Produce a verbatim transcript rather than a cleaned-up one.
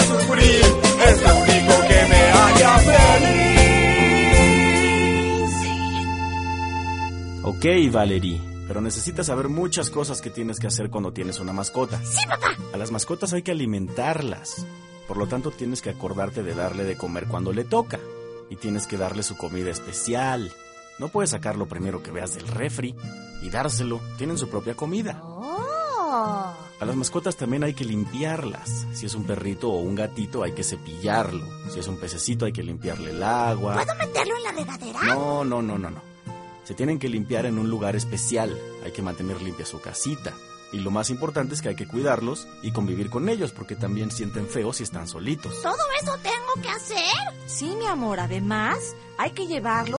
sufrir, es lo único que me haría feliz. Ok, Valerie, pero necesitas saber muchas cosas que tienes que hacer cuando tienes una mascota. ¡Sí, papá! A las mascotas hay que alimentarlas. Por lo tanto, tienes que acordarte de darle de comer cuando le toca. Y tienes que darle su comida especial. No puedes sacar lo primero que veas del refri y dárselo. Tienen su propia comida. ¡Oh! A las mascotas también hay que limpiarlas. Si es un perrito o un gatito, hay que cepillarlo. Si es un pececito, hay que limpiarle el agua. ¿Puedo meterlo en la regadera? No, no, no, no, no. Se tienen que limpiar en un lugar especial. Hay que mantener limpia su casita. Y lo más importante es que hay que cuidarlos y convivir con ellos, porque también sienten feo si están solitos. ¿Todo eso tengo que hacer? Sí, mi amor, además hay que llevarlo